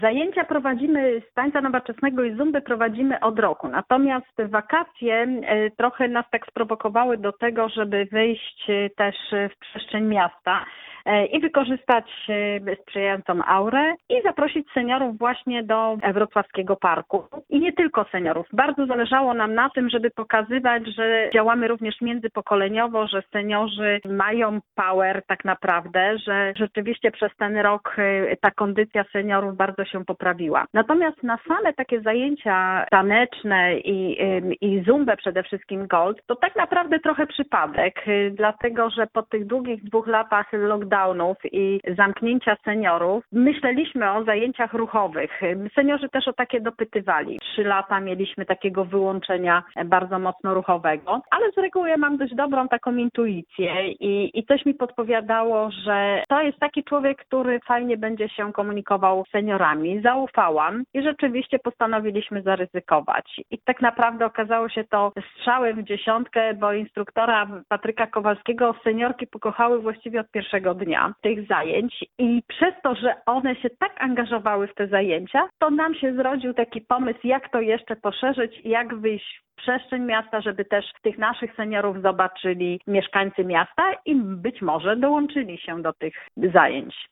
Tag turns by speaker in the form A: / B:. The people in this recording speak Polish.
A: Zajęcia prowadzimy z tańca nowoczesnego i zumby prowadzimy od roku. Natomiast wakacje trochę nas tak sprowokowały do tego, żeby wyjść też w przestrzeń miasta i wykorzystać sprzyjającą aurę i zaprosić seniorów właśnie do wrocławskiego parku. I nie tylko seniorów. Bardzo zależało nam na tym, żeby pokazywać, że działamy również międzypokoleniowo, że seniorzy mają power tak naprawdę, że rzeczywiście przez ten rok ta kondycja seniorów bardzo się poprawiła. Natomiast na same takie zajęcia taneczne i zumbę przede wszystkim Gold, to tak naprawdę trochę przypadek, dlatego że po tych długich 2 latach lockdownów i zamknięcia seniorów myśleliśmy o zajęciach ruchowych. Seniorzy też o takie dopytywali. 3 lata mieliśmy takiego wyłączenia bardzo mocno ruchowego, ale z reguły ja mam dość dobrą taką intuicję i coś mi podpowiadało, że to jest taki człowiek, który fajnie będzie się komunikował z seniorami. Zaufałam i rzeczywiście postanowiliśmy zaryzykować. I tak naprawdę okazało się to strzałem w dziesiątkę, bo instruktora Patryka Kowalskiego seniorki pokochały właściwie od pierwszego dnia tych zajęć i przez to, że one się tak angażowały w te zajęcia, to nam się zrodził taki pomysł, jak to jeszcze poszerzyć, jak wyjść w przestrzeń miasta, żeby też tych naszych seniorów zobaczyli mieszkańcy miasta i być może dołączyli się do tych zajęć.